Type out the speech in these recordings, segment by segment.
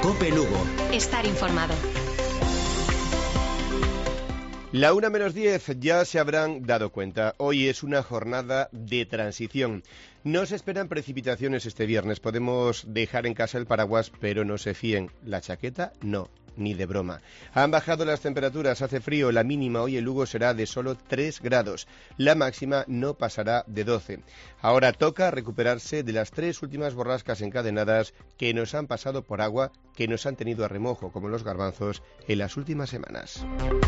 COPE Lugo. Estar informado. La 1:10, ya se habrán dado cuenta. Hoy es una jornada de transición. No se esperan precipitaciones este viernes. Podemos dejar en casa el paraguas, pero no se fíen. La chaqueta, no. Ni de broma. Han bajado las temperaturas, hace frío, la mínima hoy en Lugo será de solo 3 grados, la máxima no pasará de 12. Ahora toca recuperarse de las 3 últimas borrascas encadenadas que nos han pasado por agua, que nos han tenido a remojo, como los garbanzos, en las últimas semanas.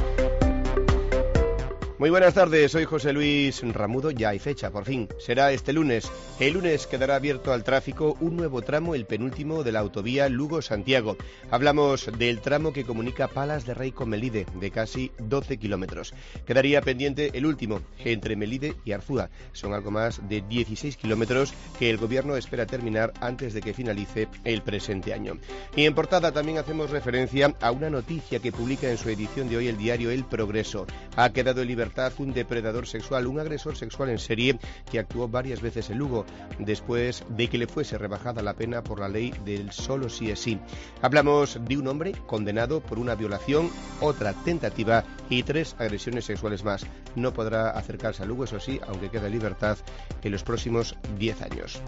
Muy buenas tardes, soy José Luis Ramudo, ya hay fecha, por fin, será este lunes. El lunes quedará abierto al tráfico un nuevo tramo, el penúltimo de la autovía Lugo-Santiago. Hablamos del tramo que comunica Palas de Rey con Melide, de casi 12 kilómetros. Quedaría pendiente el último, entre Melide y Arzúa. Son algo más de 16 kilómetros que el gobierno espera terminar antes de que finalice el presente año. Y en portada también hacemos referencia a una noticia que publica en su edición de hoy el diario El Progreso. Ha quedado en libertad un depredador sexual, un agresor sexual en serie que actuó varias veces en Lugo después de que le fuese rebajada la pena por la ley del solo sí es sí. Hablamos de un hombre condenado por una violación, otra tentativa y 3 agresiones sexuales más. No podrá acercarse a Lugo, eso sí, aunque quede en libertad en los próximos 10 años.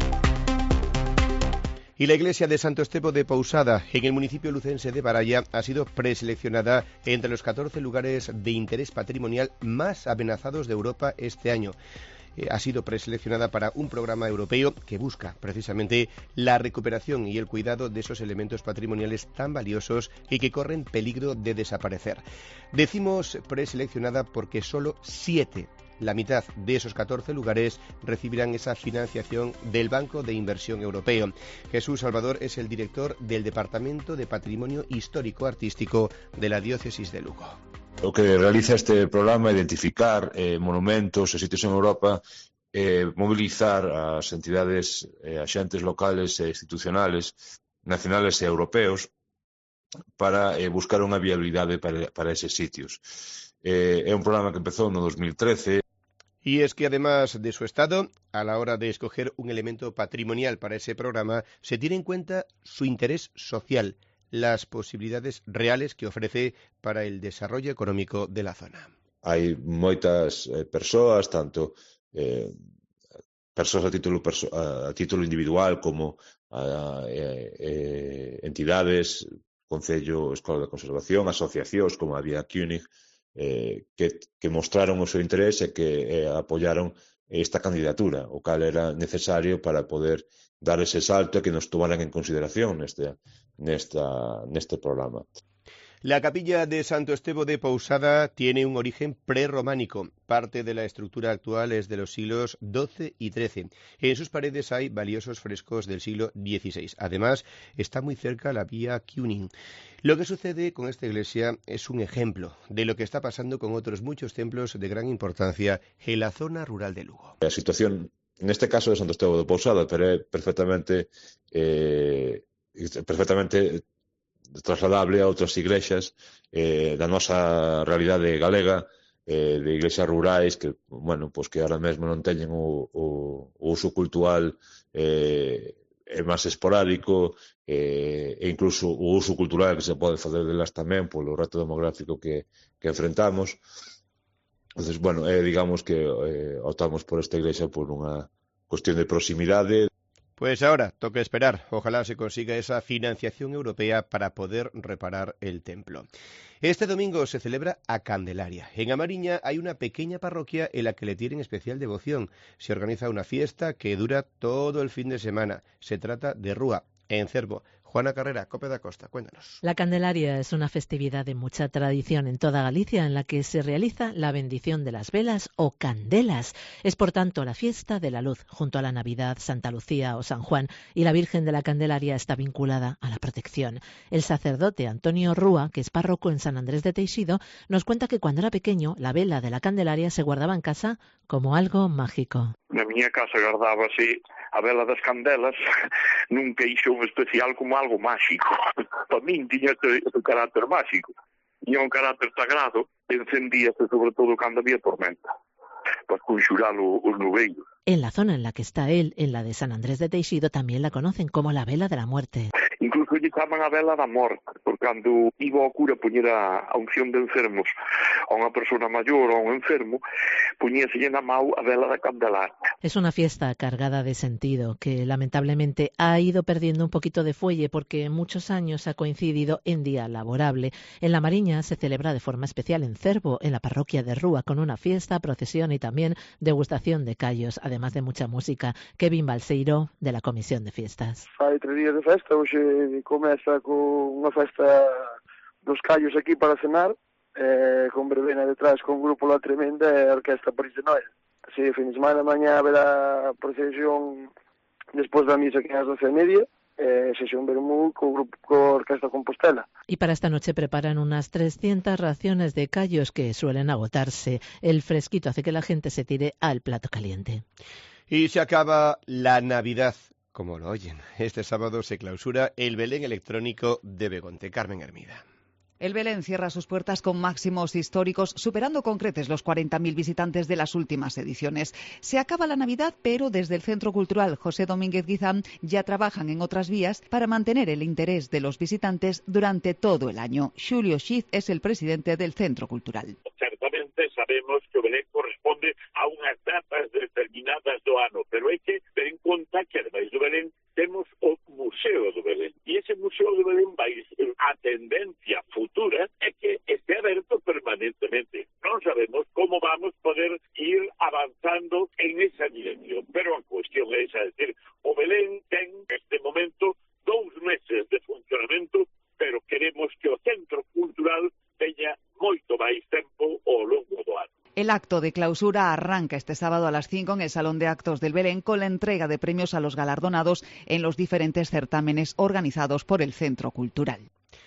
Y la iglesia de Santo Estevo de Pousada, en el municipio lucense de Baralla, ha sido preseleccionada entre los 14 lugares de interés patrimonial más amenazados de Europa este año. Ha sido preseleccionada para un programa europeo que busca precisamente la recuperación y el cuidado de esos elementos patrimoniales tan valiosos y que corren peligro de desaparecer. Decimos preseleccionada porque solo 7, la mitad de esos 14 lugares, recibirán esa financiación del Banco de Inversión Europeo. Jesús Salvador es el director del Departamento de Patrimonio Histórico Artístico de la Diócesis de Lugo. O que realiza este programa é identificar monumentos e sitios en Europa, movilizar as entidades, axentes locales e institucionales, nacionales e europeos, para buscar unha viabilidade para eses sitios. É un programa que empezou no 2013. Y es que además de su estado, a la hora de escoger un elemento patrimonial para ese programa, se tiene en cuenta su interés social, las posibilidades reales que ofrece para el desarrollo económico de la zona. Hai moitas persoas, tanto persoas a título individual como entidades, Concello, Escola de Conservación, asociacións como a Vía Cúnig, que mostraron o seu interés e que apoyaron esta candidatura, o cal era necesario para poder dar ese salto e que nos tomaran en consideración neste programa. La capilla de Santo Estevo de Pousada tiene un origen prerrománico. Parte de la estructura actual es de los siglos XII y XIII. En sus paredes hay valiosos frescos del siglo XVI. Además, está muy cerca la vía Cúnig. Lo que sucede con esta iglesia es un ejemplo de lo que está pasando con otros muchos templos de gran importancia en la zona rural de Lugo. La situación, en este caso de Santo Estevo de Pousada, pero é perfectamente trasladable a outras iglesias da nosa realidade galega, de iglesias rurais que, bueno, pues que ahora mesmo non teñen o uso cultural é máis esporádico, e incluso o uso cultural que se pode facer delas tamén polo reto demográfico que enfrentamos. Entonces, bueno, digamos que optamos por esta iglesia por unha cuestión de proximidade. Pues ahora toca esperar. Ojalá se consiga esa financiación europea para poder reparar el templo. Este domingo se celebra a Candelaria. En Amariña hay una pequeña parroquia en la que le tienen especial devoción. Se organiza una fiesta que dura todo el fin de semana. Se trata de Rúa, en Cervo. Juana Carrera, COPE da Costa, cuéntanos. La Candelaria es una festividad de mucha tradición en toda Galicia en la que se realiza la bendición de las velas o candelas. Es por tanto la fiesta de la luz, junto a la Navidad, Santa Lucía o San Juan, y la Virgen de la Candelaria está vinculada a la protección. El sacerdote Antonio Rúa, que es párroco en San Andrés de Teixido, nos cuenta que cuando era pequeño la vela de la Candelaria se guardaba en casa como algo mágico. Na miña casa guardábase a vela das candelas nun queixón especial como algo máxico. Para min tiña este carácter máxico. Tiña un carácter sagrado, encendíase sobre todo cando había tormenta. para conxurar os nubeiros. En la zona en la que está él, en la de San Andrés de Teixido, también la conocen como la Vela de la Muerte. Incluso lle chaman a vela da morte, porque cando iba o cura poñer a unción de enfermos a unha persona maior ou a un enfermo, poñíaselle na mau a vela da Candelaria. Es una fiesta cargada de sentido que lamentablemente ha ido perdiendo un poquito de fuelle porque en muchos años ha coincidido en día laborable. En La Mariña se celebra de forma especial en Cervo, en la parroquia de Rúa, con una fiesta, procesión y también degustación de callos, además de mucha música. Kevin Balseiro, de la Comisión de Fiestas. Hai 3 días de festa, hoxe comeza con unha festa dos callos aquí para cenar, con verbena detrás, con un grupo La Tremenda e a Orquesta París de Noel. Así, fin de semana, mañá haberá procesión despois da misa que é ás 12:30, sesión vermú co grupo co Orquesta Compostela. Y para esta noche preparan unas 300 raciones de callos que suelen agotarse. El fresquito hace que la gente se tire al plato caliente. Y se acaba la Navidad, como lo oyen. Este sábado se clausura el Belén electrónico de Begonte. Carmen Hermida. El Belén cierra sus puertas con máximos históricos, superando con creces los 40.000 visitantes de las últimas ediciones. Se acaba la Navidad, pero desde el Centro Cultural José Domínguez Guizán ya trabajan en otras vías para mantener el interés de los visitantes durante todo el año. Xulio Xiz es el presidente del Centro Cultural. Certamente sabemos que o Belén corresponde a unhas datas determinadas do ano, pero hai que ter en conta que, ademais do Belén, temos o Museo do Belén. E ese Museo do Belén vai a tendencia futura é que este aberto permanentemente. Non sabemos como vamos poder ir avanzando en esa dirección, pero a cuestión é esa, es decir, o Belén ten este momento 2 meses de funcionamento, pero queremos que o Centro Cultural teña moito máis tempo ao longo do ano. El acto de clausura arranca este sábado a las 5 en el Salón de Actos del Belén con la entrega de premios a los galardonados en los diferentes certámenes organizados por el Centro Cultural.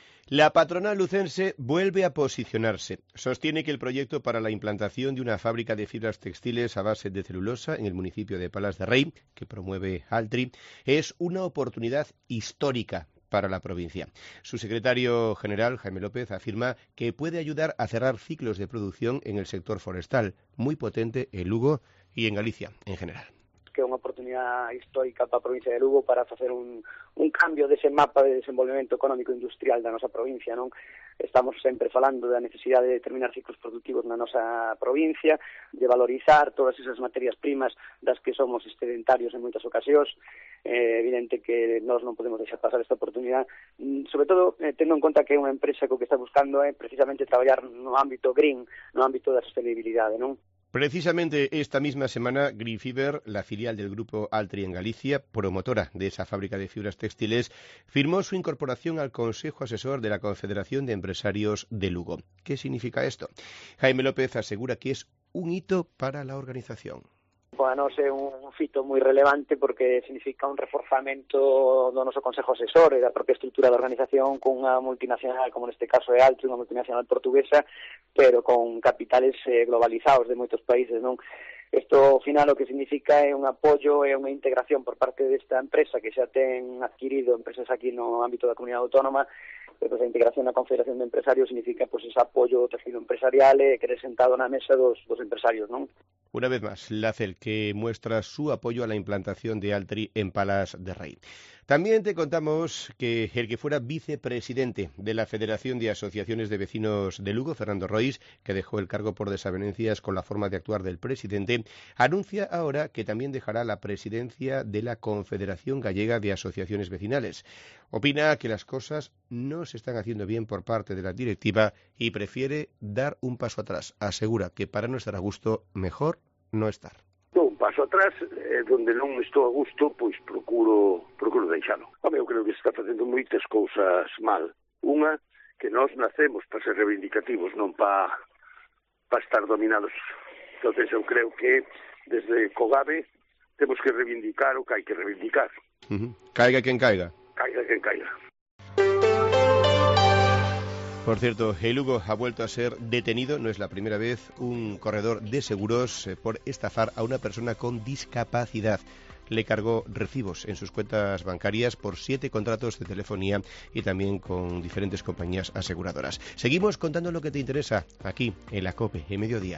La patronal lucense vuelve a posicionarse. Sostiene que el proyecto para la implantación de una fábrica de fibras textiles a base de celulosa en el municipio de Palas de Rei, que promueve Altri, es una oportunidad histórica para la provincia. Su secretario general, Jaime López, afirma que puede ayudar a cerrar ciclos de producción en el sector forestal, muy potente en Lugo y en Galicia en general. Que é unha oportunidade histórica para a provincia de Lugo para facer un cambio dese mapa de desenvolvemento económico e industrial da nosa provincia, non? Estamos sempre falando da necesidade de determinar ciclos productivos na nosa provincia, de valorizar todas esas materias primas das que somos excedentarios en moitas ocasións. Evidente que nós non podemos deixar pasar esta oportunidade, sobre todo tendo en conta que é unha empresa que o que está buscando é precisamente traballar no ámbito green, no ámbito da sostenibilidade, non? Precisamente esta misma semana, Greenfiber, la filial del grupo Altri en Galicia, promotora de esa fábrica de fibras textiles, firmó su incorporación al Consejo Asesor de la Confederación de Empresarios de Lugo. ¿Qué significa esto? Jaime López asegura que es un hito para la organización. Para nós é un fito moi relevante porque significa un reforzamento do noso Consejo Asesor e da propia estrutura da organización con unha multinacional, como neste caso é Altri, unha multinacional portuguesa, pero con capitales globalizados de moitos países, non? Isto, ao final, o que significa é un apoio e unha integración por parte desta empresa que xa ten adquirido empresas aquí no ámbito da comunidade autónoma. Pois a integración na Confederación de Empresarios significa pois ese apoio ao tejido empresarial e querer sentado na mesa dos empresarios, non? Una vez más, la CEL, que muestra su apoyo a la implantación de Altri en Palas de Rei. También te contamos que el que fuera vicepresidente de la Federación de Asociaciones de Vecinos de Lugo, Fernando Rois, que dejó el cargo por desavenencias con la forma de actuar del presidente, anuncia ahora que también dejará la presidencia de la Confederación Gallega de Asociaciones Vecinales. Opina que las cosas no se están haciendo bien por parte de la directiva y prefiere dar un paso atrás. Asegura que para no estar a gusto, mejor no estar. Un paso atrás, donde non estou a gusto, pois procuro deixalo. Eu creo que se está facendo moitas cousas mal. Unha, que nós nacemos para ser reivindicativos, non para estar dominados. Entón, eu creo que desde Cogave temos que reivindicar o que hai que reivindicar. Caiga quen caiga. Caiga quen caiga. Por cierto, el Lugo ha vuelto a ser detenido, no es la primera vez, un corredor de seguros por estafar a una persona con discapacidad. Le cargó recibos en sus cuentas bancarias por 7 contratos de telefonía y también con diferentes compañías aseguradoras. Seguimos contando lo que te interesa aquí en la COPE, en Mediodía.